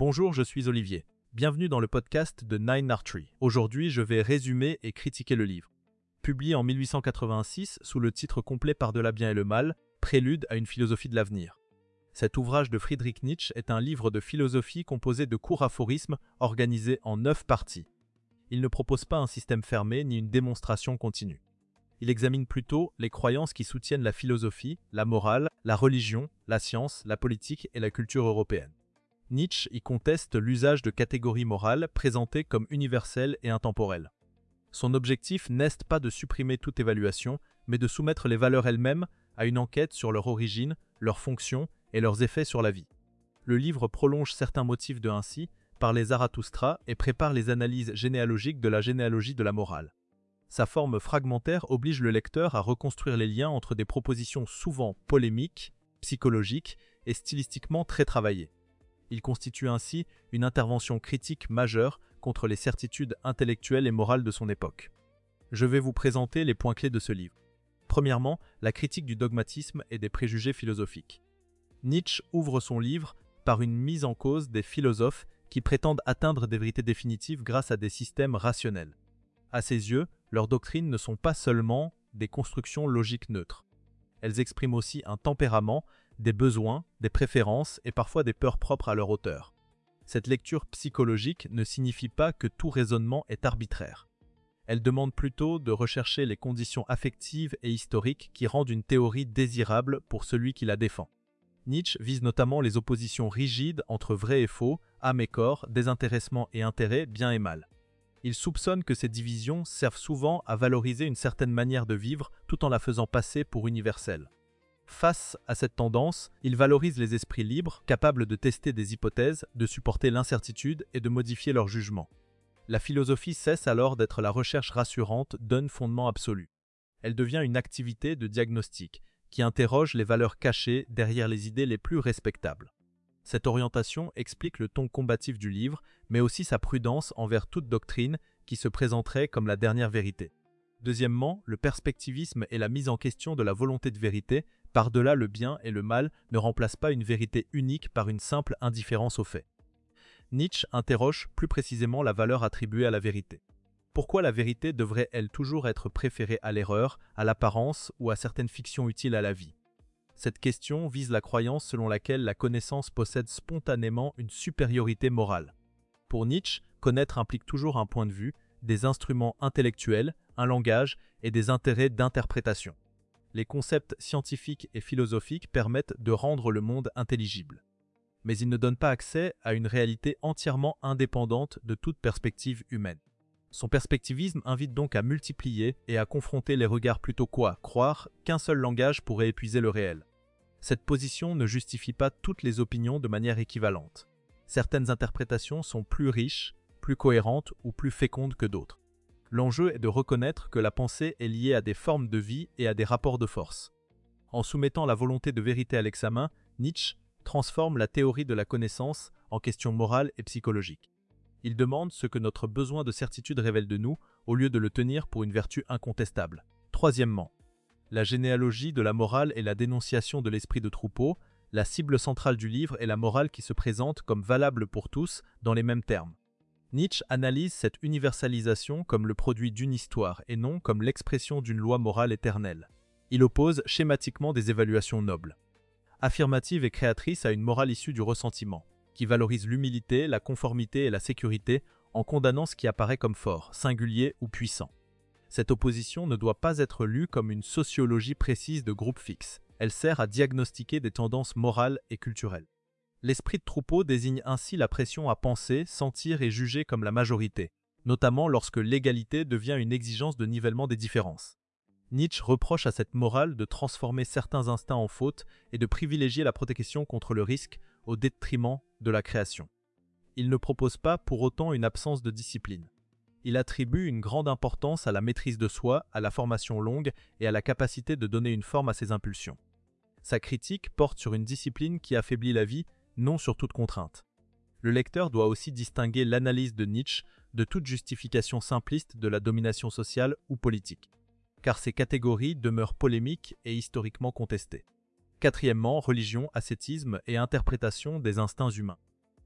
Bonjour, je suis Olivier. Bienvenue dans le podcast de Nine Artery. Aujourd'hui, je vais résumer et critiquer le livre. Publié en 1886 sous le titre complet Par-delà bien et le mal, Prélude à une philosophie de l'avenir. Cet ouvrage de Friedrich Nietzsche est un livre de philosophie composé de courts aphorismes organisés en 9 parties. Il ne propose pas un système fermé ni une démonstration continue. Il examine plutôt les croyances qui soutiennent la philosophie, la morale, la religion, la science, la politique et la culture européenne. Nietzsche y conteste l'usage de catégories morales présentées comme universelles et intemporelles. Son objectif n'est pas de supprimer toute évaluation, mais de soumettre les valeurs elles-mêmes à une enquête sur leur origine, leur fonction et leurs effets sur la vie. Le livre prolonge certains motifs de Ainsi par les Zarathustra et prépare les analyses généalogiques de la généalogie de la morale. Sa forme fragmentaire oblige le lecteur à reconstruire les liens entre des propositions souvent polémiques, psychologiques et stylistiquement très travaillées. Il constitue ainsi une intervention critique majeure contre les certitudes intellectuelles et morales de son époque. Je vais vous présenter les points clés de ce livre. Premièrement, la critique du dogmatisme et des préjugés philosophiques. Nietzsche ouvre son livre par une mise en cause des philosophes qui prétendent atteindre des vérités définitives grâce à des systèmes rationnels. À ses yeux, leurs doctrines ne sont pas seulement des constructions logiques neutres. Elles expriment aussi un tempérament, des besoins, des préférences et parfois des peurs propres à leur auteur. Cette lecture psychologique ne signifie pas que tout raisonnement est arbitraire. Elle demande plutôt de rechercher les conditions affectives et historiques qui rendent une théorie désirable pour celui qui la défend. Nietzsche vise notamment les oppositions rigides entre vrai et faux, âme et corps, désintéressement et intérêt, bien et mal. Il soupçonne que ces divisions servent souvent à valoriser une certaine manière de vivre tout en la faisant passer pour universelle. Face à cette tendance, il valorise les esprits libres, capables de tester des hypothèses, de supporter l'incertitude et de modifier leur jugement. La philosophie cesse alors d'être la recherche rassurante d'un fondement absolu. Elle devient une activité de diagnostic qui interroge les valeurs cachées derrière les idées les plus respectables. Cette orientation explique le ton combatif du livre, mais aussi sa prudence envers toute doctrine qui se présenterait comme la dernière vérité. Deuxièmement, le perspectivisme et la mise en question de la volonté de vérité, par-delà le bien et le mal, ne remplacent pas une vérité unique par une simple indifférence aux faits. Nietzsche interroge plus précisément la valeur attribuée à la vérité. Pourquoi la vérité devrait-elle toujours être préférée à l'erreur, à l'apparence ou à certaines fictions utiles à la vie ? Cette question vise la croyance selon laquelle la connaissance possède spontanément une supériorité morale. Pour Nietzsche, connaître implique toujours un point de vue, des instruments intellectuels, un langage et des intérêts d'interprétation. Les concepts scientifiques et philosophiques permettent de rendre le monde intelligible. Mais ils ne donnent pas accès à une réalité entièrement indépendante de toute perspective humaine. Son perspectivisme invite donc à multiplier et à confronter les regards plutôt qu'à croire qu'un seul langage pourrait épuiser le réel. Cette position ne justifie pas toutes les opinions de manière équivalente. Certaines interprétations sont plus riches, plus cohérentes ou plus fécondes que d'autres. L'enjeu est de reconnaître que la pensée est liée à des formes de vie et à des rapports de force. En soumettant la volonté de vérité à l'examen, Nietzsche transforme la théorie de la connaissance en question morale et psychologique. Il demande ce que notre besoin de certitude révèle de nous, au lieu de le tenir pour une vertu incontestable. Troisièmement, la généalogie de la morale et la dénonciation de l'esprit de troupeau, la cible centrale du livre est la morale qui se présente comme valable pour tous dans les mêmes termes. Nietzsche analyse cette universalisation comme le produit d'une histoire et non comme l'expression d'une loi morale éternelle. Il oppose schématiquement des évaluations nobles, affirmatives et créatrices à une morale issue du ressentiment, qui valorise l'humilité, la conformité et la sécurité en condamnant ce qui apparaît comme fort, singulier ou puissant. Cette opposition ne doit pas être lue comme une sociologie précise de groupe fixe. Elle sert à diagnostiquer des tendances morales et culturelles. L'esprit de troupeau désigne ainsi la pression à penser, sentir et juger comme la majorité, notamment lorsque l'égalité devient une exigence de nivellement des différences. Nietzsche reproche à cette morale de transformer certains instincts en faute et de privilégier la protection contre le risque au détriment de la création. Il ne propose pas pour autant une absence de discipline. Il attribue une grande importance à la maîtrise de soi, à la formation longue et à la capacité de donner une forme à ses impulsions. Sa critique porte sur une discipline qui affaiblit la vie, non sur toute contrainte. Le lecteur doit aussi distinguer l'analyse de Nietzsche de toute justification simpliste de la domination sociale ou politique, car ces catégories demeurent polémiques et historiquement contestées. Quatrièmement, religion, ascétisme et interprétation des instincts humains.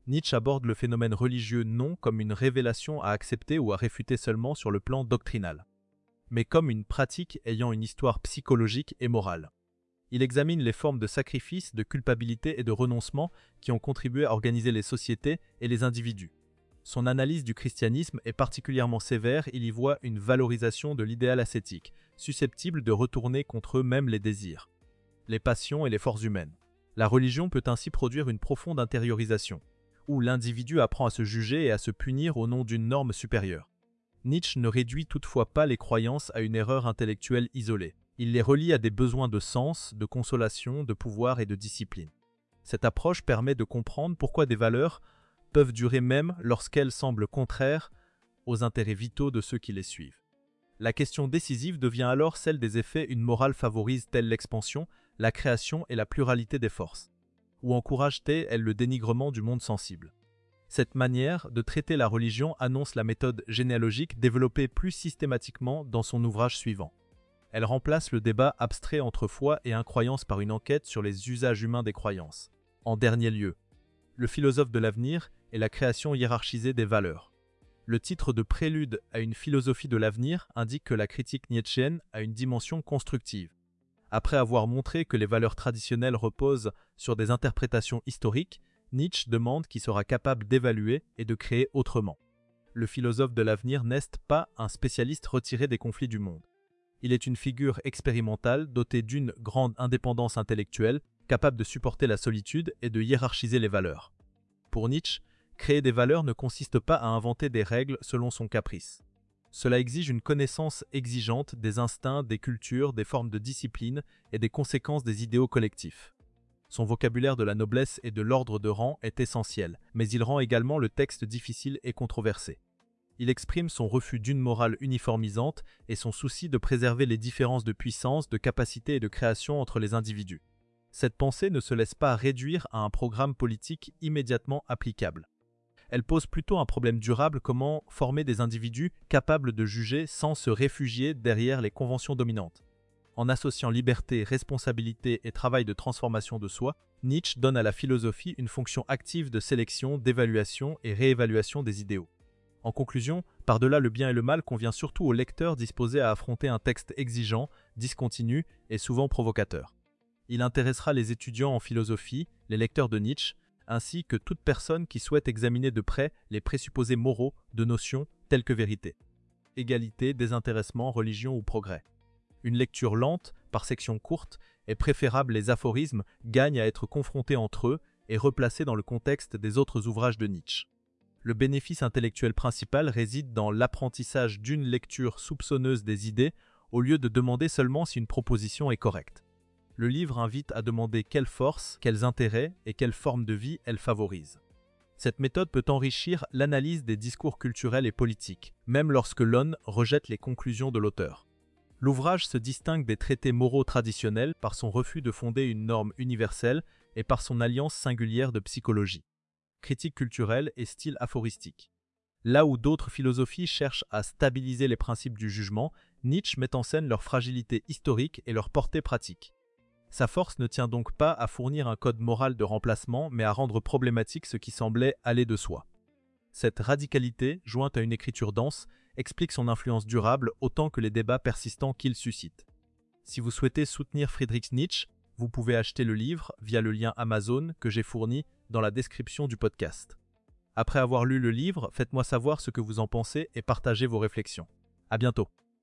Nietzsche aborde le phénomène religieux non comme une révélation à accepter ou à réfuter seulement sur le plan doctrinal, mais comme une pratique ayant une histoire psychologique et morale. Il examine les formes de sacrifice, de culpabilité et de renoncement qui ont contribué à organiser les sociétés et les individus. Son analyse du christianisme est particulièrement sévère, il y voit une valorisation de l'idéal ascétique, susceptible de retourner contre eux-mêmes les désirs, les passions et les forces humaines. La religion peut ainsi produire une profonde intériorisation, où l'individu apprend à se juger et à se punir au nom d'une norme supérieure. Nietzsche ne réduit toutefois pas les croyances à une erreur intellectuelle isolée. Il les relie à des besoins de sens, de consolation, de pouvoir et de discipline. Cette approche permet de comprendre pourquoi des valeurs peuvent durer même lorsqu'elles semblent contraires aux intérêts vitaux de ceux qui les suivent. La question décisive devient alors celle des effets une morale favorise telle l'expansion, la création et la pluralité des forces, ou encourage-t-elle le dénigrement du monde sensible. Cette manière de traiter la religion annonce la méthode généalogique développée plus systématiquement dans son ouvrage suivant. Elle remplace le débat abstrait entre foi et incroyance par une enquête sur les usages humains des croyances. En dernier lieu, le philosophe de l'avenir et la création hiérarchisée des valeurs. Le titre de Prélude à une philosophie de l'avenir indique que la critique nietzschéenne a une dimension constructive. Après avoir montré que les valeurs traditionnelles reposent sur des interprétations historiques, Nietzsche demande qui sera capable d'évaluer et de créer autrement. Le philosophe de l'avenir n'est pas un spécialiste retiré des conflits du monde. Il est une figure expérimentale dotée d'une grande indépendance intellectuelle, capable de supporter la solitude et de hiérarchiser les valeurs. Pour Nietzsche, créer des valeurs ne consiste pas à inventer des règles selon son caprice. Cela exige une connaissance exigeante des instincts, des cultures, des formes de discipline et des conséquences des idéaux collectifs. Son vocabulaire de la noblesse et de l'ordre de rang est essentiel, mais il rend également le texte difficile et controversé. Il exprime son refus d'une morale uniformisante et son souci de préserver les différences de puissance, de capacité et de création entre les individus. Cette pensée ne se laisse pas réduire à un programme politique immédiatement applicable. Elle pose plutôt un problème durable: comment former des individus capables de juger sans se réfugier derrière les conventions dominantes. En associant liberté, responsabilité et travail de transformation de soi, Nietzsche donne à la philosophie une fonction active de sélection, d'évaluation et réévaluation des idéaux. En conclusion, par-delà le bien et le mal, convient surtout au lecteur disposé à affronter un texte exigeant, discontinu et souvent provocateur. Il intéressera les étudiants en philosophie, les lecteurs de Nietzsche, ainsi que toute personne qui souhaite examiner de près les présupposés moraux de notions telles que vérité, égalité, désintéressement, religion ou progrès. Une lecture lente, par sections courtes, est préférable. Les aphorismes gagnent à être confrontés entre eux et replacés dans le contexte des autres ouvrages de Nietzsche. Le bénéfice intellectuel principal réside dans l'apprentissage d'une lecture soupçonneuse des idées, au lieu de demander seulement si une proposition est correcte. Le livre invite à demander quelles forces, quels intérêts et quelles formes de vie elle favorise. Cette méthode peut enrichir l'analyse des discours culturels et politiques, même lorsque l'on rejette les conclusions de l'auteur. L'ouvrage se distingue des traités moraux traditionnels par son refus de fonder une norme universelle et par son alliance singulière de psychologie, critique culturelle et style aphoristique. Là où d'autres philosophies cherchent à stabiliser les principes du jugement, Nietzsche met en scène leur fragilité historique et leur portée pratique. Sa force ne tient donc pas à fournir un code moral de remplacement, mais à rendre problématique ce qui semblait aller de soi. Cette radicalité, jointe à une écriture dense, explique son influence durable autant que les débats persistants qu'il suscite. Si vous souhaitez soutenir Friedrich Nietzsche, vous pouvez acheter le livre via le lien Amazon que j'ai fourni dans la description du podcast. Après avoir lu le livre, faites-moi savoir ce que vous en pensez et partagez vos réflexions. À bientôt.